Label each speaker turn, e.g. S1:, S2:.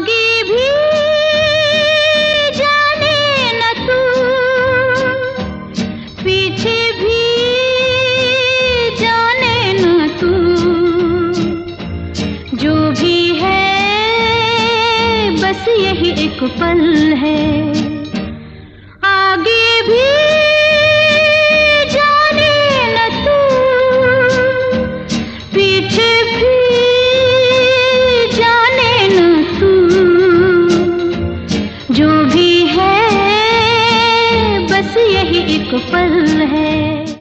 S1: आगे भी जाने न तू, पीछे भी जाने न तू, जो भी है बस यही एक पल है।